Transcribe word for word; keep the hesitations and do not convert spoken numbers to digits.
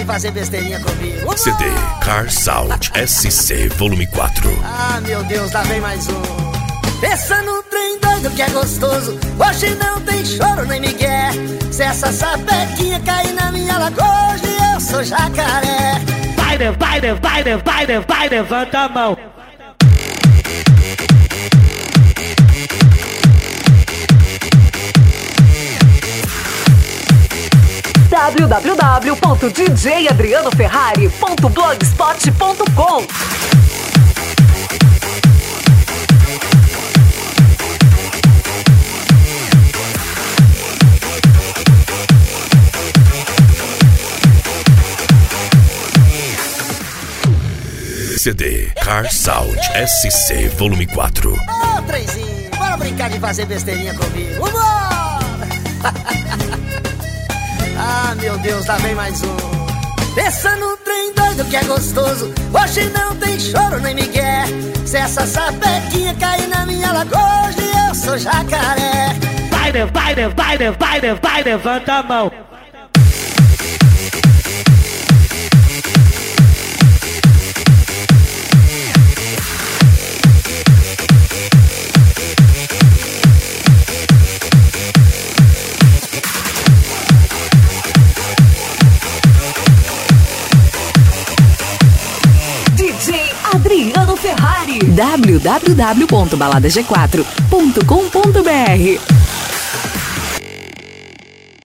fazer besteirinha comigo. C D Car Sound S C Volume quatro. Ah, meu Deus, lá vem mais um. Pensa no trem doido que é gostoso, hoje não tem choro nem migué. Se essa sapequinha cair na minha lagoa, hoje eu sou jacaré. Vai, vai, vai, vai, vai, levanta a mão. w w w ponto d j adriano ferrari ponto blogspot ponto com. C D Car Sound S C Volume quatro. Ô, oh, trenzinho, bora brincar de fazer besteirinha comigo. Vambora! Ah, meu Deus, lá vem mais um. Pensa no trem doido que é gostoso, hoje não tem choro nem migué. Se essa sapequinha cair na minha lagoa, hoje eu sou jacaré. Vai, vai, vai, vai, vai, levanta a mão. Adriano Ferrari. w w w ponto balada g quatro ponto com ponto b r